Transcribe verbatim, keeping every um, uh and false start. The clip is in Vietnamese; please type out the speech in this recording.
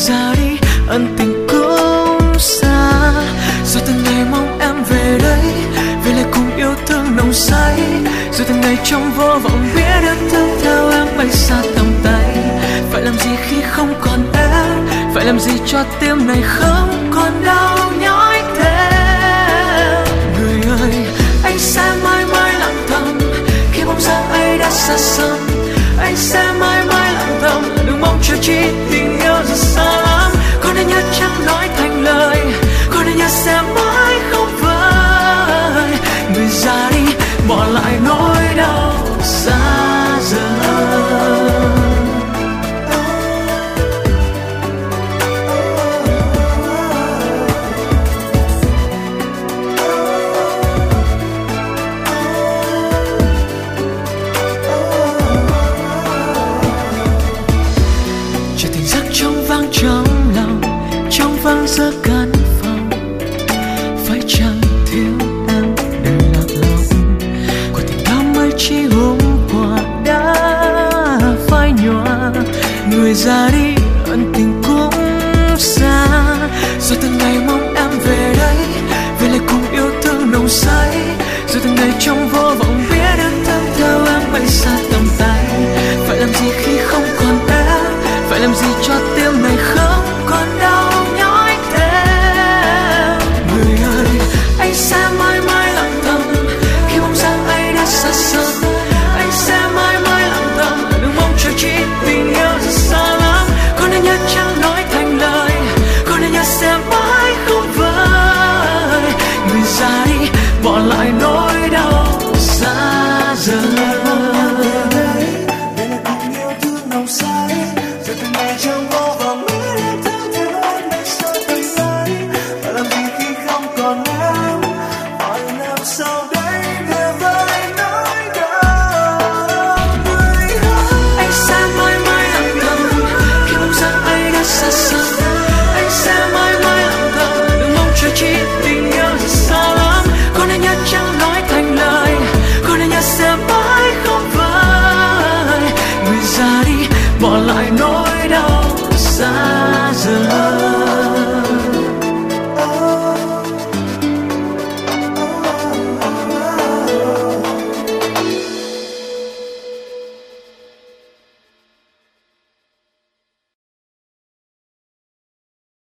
ra đi ân tình cũng xa. Rồi từng ngày mong em về đây, về lại cùng yêu thương nồng say. Rồi từng ngày trong vô vọng biết được thương theo em bay xa tầm tay. Phải làm gì khi không còn em, phải làm gì cho tim này không còn đau nhói thêm. Người ơi, anh sẽ mãi mãi lặng thầm khi bóng dáng ấy đã xa xăm. Anh sẽ mãi mãi lặng thầm đừng mong chờ chi tình yêu rất xa lắm. Có nên nhớ chẳng nói thành lời, có nên nhớ sẽ mãi không vơi. Người ra đi bỏ lại nỗi đau xa dần. Trong lòng, trong vang giữa căn phòng, phải chăng thiếu em đừng lạc lòng. Của tình đó mới chỉ hôm qua đã phai nhòa. Người ra đi ân tình cũng xa. Rồi từng ngày mong em về đây, về lại cùng yêu thương nồng say. Rồi từng ngày trong vô vọng biết được thương theo em bay xa tầm tay. Phải làm gì khi không còn em, phải làm gì cho tim này không còn đau nhói thêm. Người ơi, anh sẽ mãi mãi lặng thầm khi bóng dáng ấy đã xa xăm. Anh sẽ mãi mãi lặng thầm đừng mong chờ chi tình yêu rất xa lắm. Có nên nhớ chẳng nói thành lời, có nên nhớ sẽ mãi không vơi. Người ra đi bỏ lại nỗi đau xa dần. Trong vô vọng biết em thương theo anh bay xa tầm tay. Phải làm gì khi không còn em, hỏi làm sao đây để với nỗi đau. Người ơi, anh sẽ mãi mãi lặng thầm khi bóng dáng ấy đã xa xăm. Anh sẽ mãi mãi lặng thầm đừng mong chờ chi tình yêu rất xa lắm. Có nên nhớ chẳng nói thành lời, có nên nhớ sẽ mãi không vơi. Người ra đi bỏ lại nỗi